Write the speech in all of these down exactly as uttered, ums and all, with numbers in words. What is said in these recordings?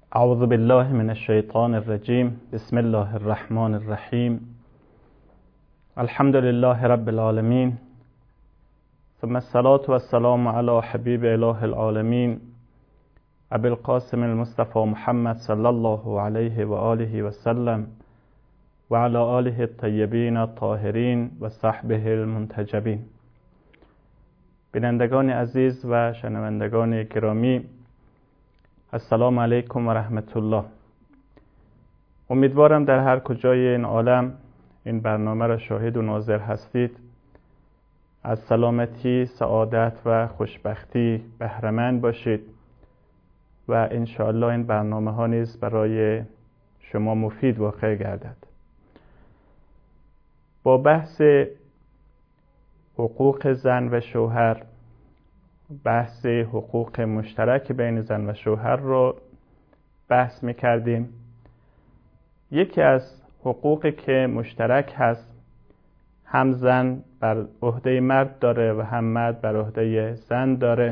اعوذ بالله من الشیطان الرجیم. بسم الله الرحمن الرحیم. الحمد لله رب العالمین، ثم الصلاة والسلام علی حبیب اله العالمین ابی القاسم المصطفى محمد صلی الله علیه و آله و سلم و علی آله الطیبین الطاهرین و صحبه المنتجبین. بینندگان عزیز و شنوندگان گرامی، السلام علیکم و رحمت الله. امیدوارم در هر کجای این عالم این برنامه را شاهد و ناظر هستید از سلامتی، سعادت و خوشبختی بهره‌مند باشید و انشاءالله این برنامه ها نیز برای شما مفید واقع گردد. با بحث حقوق زن و شوهر، بحث حقوق مشترک بین زن و شوهر رو بحث می‌کردیم. یکی از حقوقی که مشترک هست، هم زن بر عهده مرد داره و هم مرد بر عهده زن داره،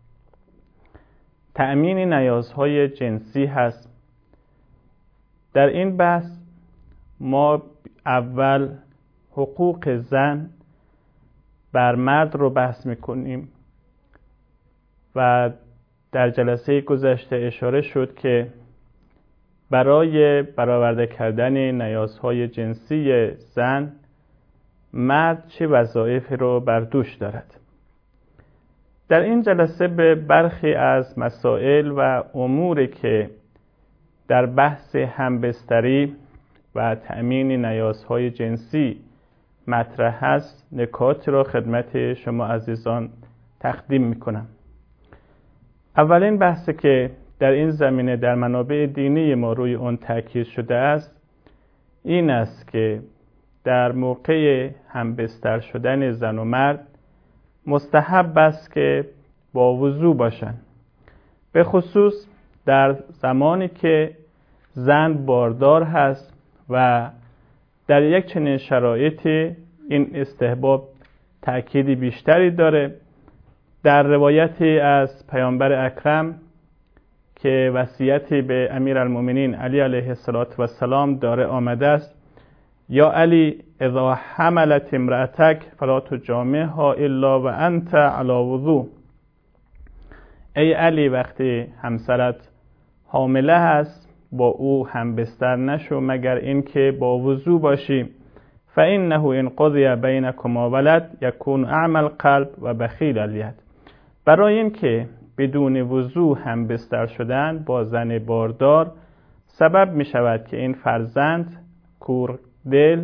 تأمین نیازهای جنسی هست. در این بحث ما اول حقوق زن بر مرد رو بحث می‌کنیم و در جلسه گذشته اشاره شد که برای برآورده کردن نیازهای جنسی زن مرد چه وظایفی رو بر دوش دارد. در این جلسه به برخی از مسائل و اموری که در بحث همبستری و تأمین نیازهای جنسی مطرح است نکاتی را خدمت شما عزیزان تقدیم میکنم. اولین بحثی که در این زمینه در منابع دینی ما روی آن تاکید شده است این است که در موقع همبستر شدن زن و مرد مستحب است که با وضو باشند، به خصوص در زمانی که زن باردار هست و در یک چنین شرایطی این استحباب تأکیدی بیشتری داره. در روایتی از پیامبر اکرم که وصیتی به امیرالمؤمنین علی علیه السلام داره آمده است: یا علی اذا حملت امرأتک فلا تجامعها الا و انت علی وضو. ای علی، وقتی همسرت حامله هست با او هم بستر نشو مگر اینکه با وضو باشی. فانه ان قضی بینکما ولد یکون اعمی القلب و بخیل الید. برای اینکه بدون وضو هم بستر شدن با زن باردار سبب می شود که این فرزند کور دل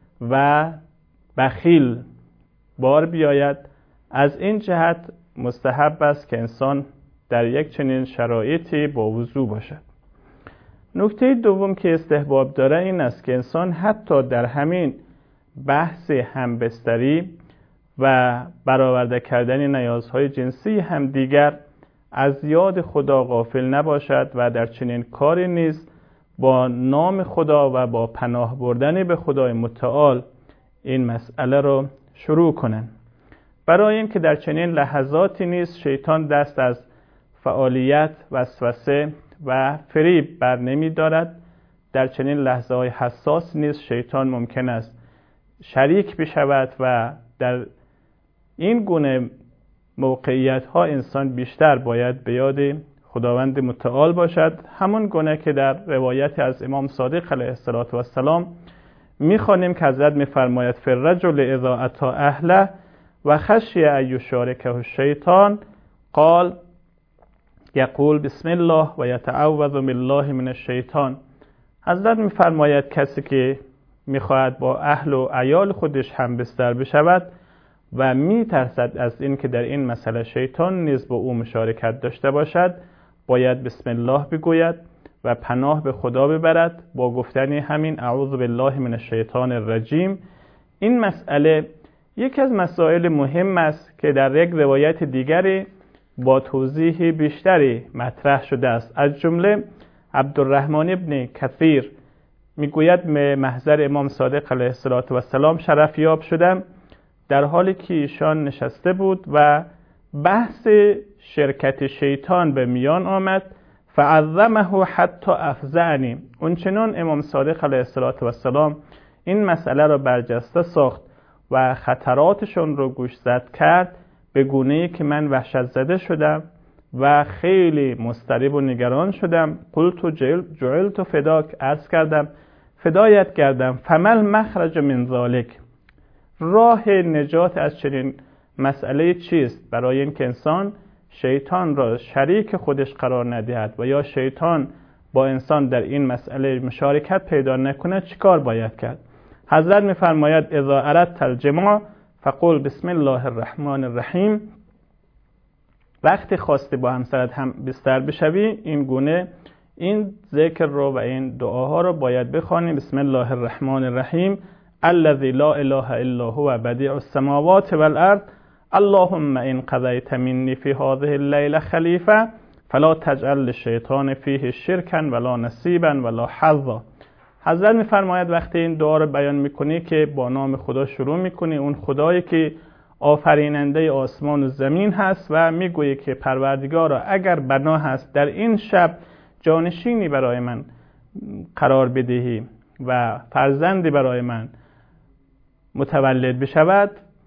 و بخیل بار بیاید. از این جهت مستحب است که انسان در یک چنین شرایطی با وضو باشد. نکته دوم که استحباب داره این است که انسان حتی در همین بحث همبستری و برآورده کردن نیازهای جنسی هم دیگر از یاد خدا غافل نباشد و در چنین کاری نیز با نام خدا و با پناه بردن به خدای متعال این مسئله را شروع کنند. برای این که در چنین لحظاتی نیز شیطان دست از فعالیت، وسوسه و فریب بر نمی دارد. در چنین لحظه های حساس نیز شیطان ممکن است شریک بشود و در این گونه موقعیت ها انسان بیشتر باید به یاد خداوند متعال باشد، همون گونه که در روایت از امام صادق علیه السلام میخوانیم که حضرت میفرماید فالرجل اذا اتی اهله و خشی ان یشارکه الشیطان قال یقول بسم الله و یتعوذ بالله من الشیطان. حضرت میفرماید کسی که میخواهد با اهل و عیال خودش هم بستر بشود و میترسد از این که در این مسئله شیطان نیز با او مشارکت داشته باشد باید بسم الله بگوید و پناه به خدا ببرد با گفتن همین اعوذ بالله من الشیطان الرجیم. این مسئله یکی از مسائل مهم است که در یک روایت دیگری با توضیح بیشتری مطرح شده است. از جمله عبدالرحمن ابن کثیر میگوید به محضر امام صادق علیه السلام شرف یاب شدم در حالی که ایشان نشسته بود و بحث شرکت شیطان به میان آمد. فعظمه حتی افزعنی. اون چنان امام صادق علیه السلام این مسئله رو برجسته ساخت و خطراتشون رو گوشزد کرد به گونه‌ای که من وحشت زده شدم و خیلی مضطرب و نگران شدم. قلت جعلت فداک، عرض کردم فدایت کردم. فمل مخرج من ذالک، راه نجات از چنین مسئله چیست؟ برای این که انسان شیطان را شریک خودش قرار ندهد و یا شیطان با انسان در این مسئله مشارکت پیدا نکنه چیکار باید کرد؟ حضرت می‌فرماید اذا اردت الجماع فقل بسم الله الرحمن الرحیم. وقتی خواستی با همسرت هم بستر بشوی این گونه این ذکر رو و این دعاها رو باید بخوانی. بسم الله الرحمن الرحیم الذی لا اله الا هو بدیع السماوات والارض اللهم ان قضیت منی فی هذه الليله خلیفه فلا تجعل للشیطان فیه شرکا ولا نصیبا ولا حظا. حضرت میفرماید وقتی این دعا رو بیان میکنی که با نام خدا شروع میکنی، اون خدایی که آفریننده آسمان و زمین هست و میگویی که پروردگارا اگر بنا هست در این شب جانشینی برای من قرار بدهی و فرزندی برای من متولد بشود،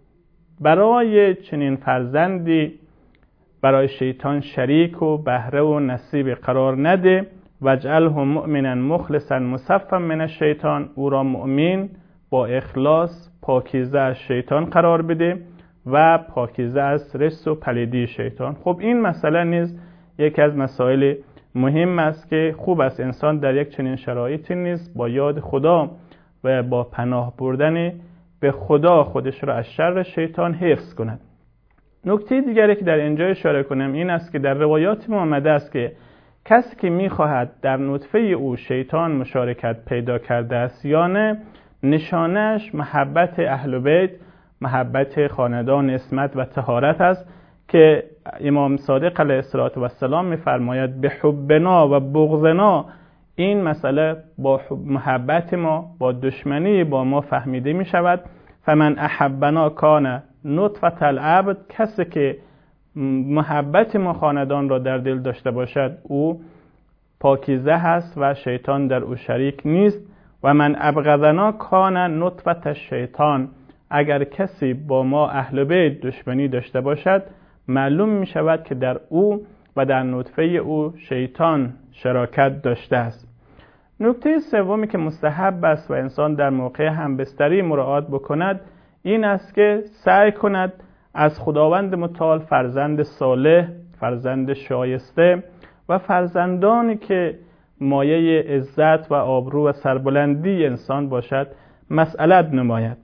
برای چنین فرزندی برای شیطان شریک و بهره و نصیب قرار نده. واجعله مؤمنا مخلصا مصفا من الشیطان، او را مؤمن با اخلاص پاکیزه از شیطان قرار بده و پاکیزه از رجس و پلیدی شیطان. خب این مسئله نیز یکی از مسائل مهم است که خوب است انسان در یک چنین شرایطی نیز با یاد خدا و با پناه بردن به خدا خودش را از شر شیطان حفظ کند. نکته دیگری که در اینجا اشاره کنم این است که در روایات ما آمده است که کسی که می‌خواهد در نطفه او شیطان مشارکت پیدا کرده است یا نه، نشانش محبت اهل بیت، محبت خاندان عصمت و طهارت است که امام صادق علیه السلام می‌فرماید به حبنا و بغضنا، این مسئله با محبت ما با دشمنی با ما فهمیده می شود. فمن احبنا کان نطفة العبد، کسی که محبت ما خاندان را در دل داشته باشد او پاکیزه هست و شیطان در او شریک نیست. و من ابغضنا کان نطفة الشیطان، اگر کسی با ما اهل بیت دشمنی داشته باشد معلوم می شود که در او و در نطفه او شیطان شراکت داشته است. نکته سومی که مستحب است و انسان در موقع همبستری مراعات بکند این است که سعی کند از خداوند متعال فرزند صالح، فرزند شایسته و فرزندانی که مایه عزت و آبرو و سربلندی انسان باشد مسئلت نماید.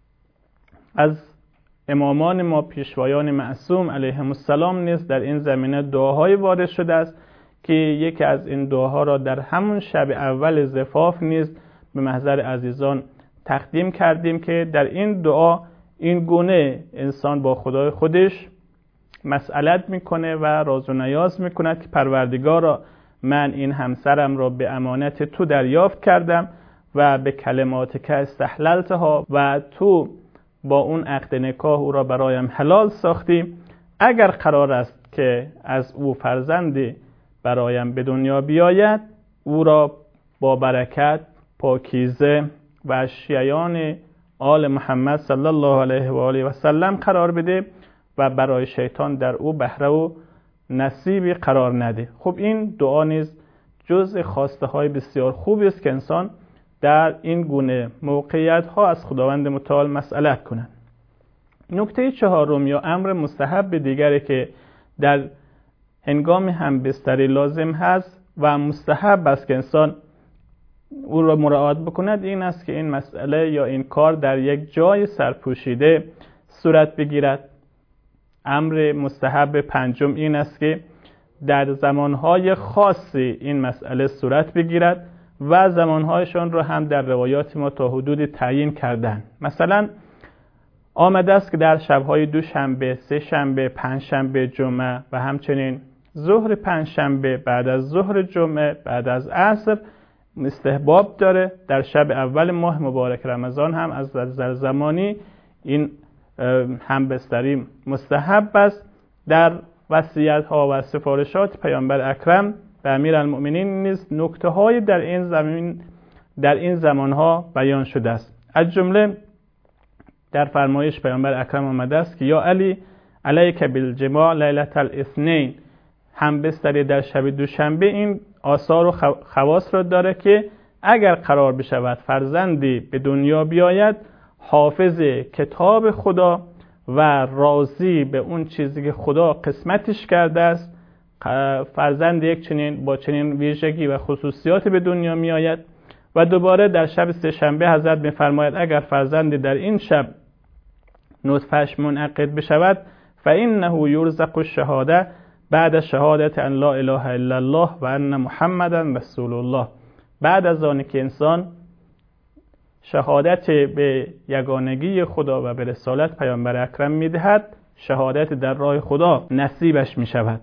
از امامان ما پیشوایان معصوم علیهم السلام نیز در این زمینه دعاهای وارد شده است که یکی از این دعاها را در همون شب اول زفاف نیز به محضر عزیزان تقدیم کردیم که در این دعا این گونه انسان با خدای خودش مسئلت میکنه و راز و نیاز میکند که پروردگارا من این همسرم را به امانت تو دریافت کردم و به کلمات که استحللتها و تو با اون عقد نکاح او را برایم حلال ساختی. اگر قرار است که از او فرزندی برایم به دنیا بیاید او را با برکت، پاکیزه و شیعان آل محمد صلی الله علیه و آله و سلم قرار بده و برای شیطان در او بهره و نصیبی قرار نده. خب این دعا نیز جزء خواسته های بسیار خوبی است که انسان در این گونه موقعیت ها از خداوند متعال مسئلت کنند. نکته چهارم یا امر مستحب دیگری که در هنگام همبستری لازم هست و مستحب است که انسان او را مراعات بکند این است که این مسئله یا این کار در یک جای سرپوشیده صورت بگیرد. امر مستحب پنجم این است که در زمانهای خاصی این مسئله صورت بگیرد و زمانهایشان را هم در روایات ما تا حدود تعیین کردن. مثلا آمده است که در شبهای دوشنبه، سه شنبه، پنج شنبه، جمعه و همچنین ظهر پنج شنبه، بعد از ظهر جمعه، بعد از عصر استحباب داره. در شب اول ماه مبارک رمضان هم از نظر زمانی این همبستری مستحب است. در وصیت ها و سفارشات پیامبر اکرم به امیرالمؤمنین نیز نکته‌های در این زمین در این زمانها بیان شده است. از جمله در فرمایش پیامبر اکرم آمده است که یا علی علیک بالجماع لیلة الاثنین، هم بستری در شب دوشنبه. این آثار و خواص را داره که اگر قرار بشود فرزندی به دنیا بیاید، حافظ کتاب خدا و راضی به اون چیزی که خدا قسمتش کرده است، فرزند یک چنین با چنین ویژگی و خصوصیات به دنیا می آید. و دوباره در شب سه شنبه حضرت می فرماید اگر فرزندی در این شب نطفه‌اش منعقد بشود فإنه یرزق الشهاده بعد شهادت ان لا اله الا الله و ان محمدا رسول الله. بعد از آن که انسان شهادت به یگانگی خدا و به رسالت پیامبر اکرم میدهد، شهادت در راه خدا نصیبش می شود.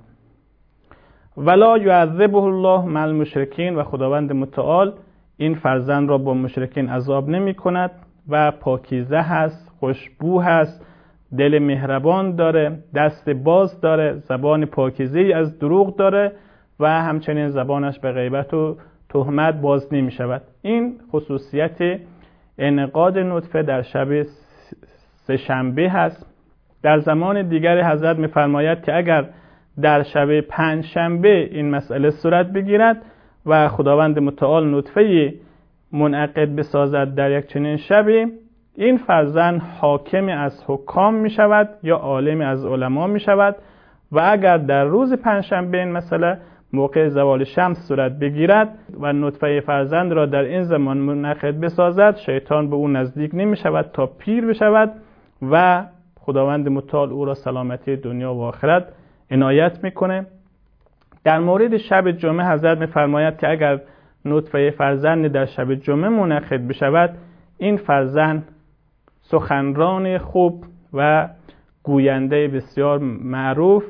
ولا یعذبه الله مع المشرکین، و خداوند متعال این فرزند را با مشرکین عذاب نمی کند و پاکیزه هست، خوشبو هست، دل مهربان داره، دست باز داره، زبان پاکیزه از دروغ داره و همچنین زبانش به غیبت و تهمت باز نمی شود. این خصوصیت انعقاد نطفه در شب سه شنبه هست. در زمان دیگر حضرت می فرماید که اگر در شب پنج شنبه این مسئله صورت بگیرد و خداوند متعال نطفه منعقد بسازد در یک چنین شبی، این فرزند حاکم از حکام می شود یا عالم از علما می شود. و اگر در روز پنجشنبه این مسئله موقع زوال شمس صورت بگیرد و نطفه فرزند را در این زمان منعقد بسازد، شیطان به او نزدیک نمی شود تا پیر بشود و خداوند متعال او را سلامتی دنیا و آخرت عنایت میکنه. در مورد شب جمعه حضرت میفرماید که اگر نطفه فرزند در شب جمعه منعقد بشود، این فرزند سخنران خوب و گوینده بسیار معروف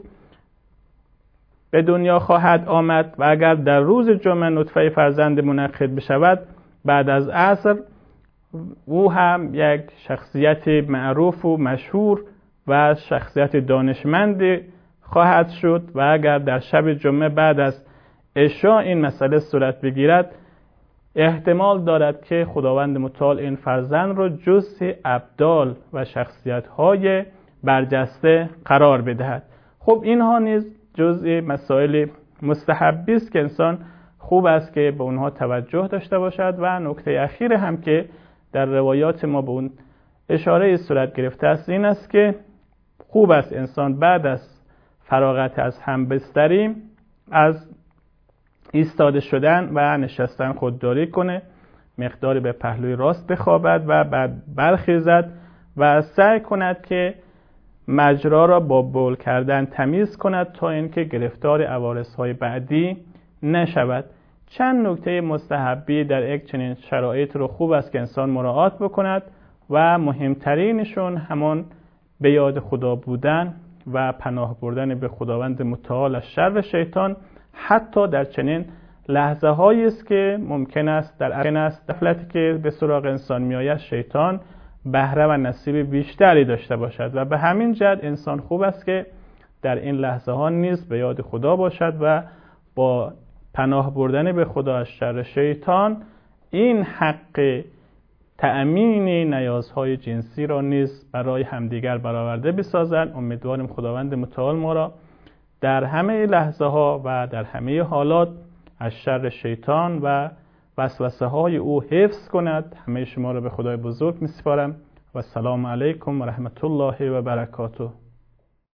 به دنیا خواهد آمد. و اگر در روز جمعه نطفه فرزند منعقد بشود، بعد از عصر او هم یک شخصیت معروف و مشهور و شخصیت دانشمند خواهد شد. و اگر در شب جمعه بعد از عشاء این مسئله صورت بگیرد، احتمال دارد که خداوند متعال این فرزند را جزء ابدال و شخصیت‌های برجسته قرار بدهد. خب اینها نیز جزء مسائل مستحبی است که انسان خوب است که به اونها توجه داشته باشد. و نکته اخیر هم که در روایات ما به اون اشاره صورت گرفته است این است که خوب است انسان بعد از فراغت از همبستری از ایستاده شدن و نشستن خودداری کنه، مقداری به پهلوی راست بخوابد و بعد برخیزد و سعی کند که مجرا را با بول کردن تمیز کند تا اینکه گرفتار عوارض‌های بعدی نشود. چند نکته مستحبی در یک چنین شرایط رو خوب است که انسان مراعات بکند و مهمترینشون همان به یاد خدا بودن و پناه بردن به خداوند متعال از شر شیطان، حتی در چنین لحظه هایی است که ممکن است در این است غفلتی که به سراغ انسان می آید شیطان بهره و نصیب بیشتری داشته باشد. و به همین جهت انسان خوب است که در این لحظه ها نیز به یاد خدا باشد و با پناه بردن به خدا از شر شیطان این حق تأمین نیازهای جنسی را نیز برای همدیگر برآورده بسازند. امیدواریم خداوند متعال ما را در همه لحظه ها و در همه حالات از شر شیطان و وسوسه های او حفظ کند. همه شما را به خدای بزرگ می‌سپارم و السلام علیکم و رحمت الله و برکاته.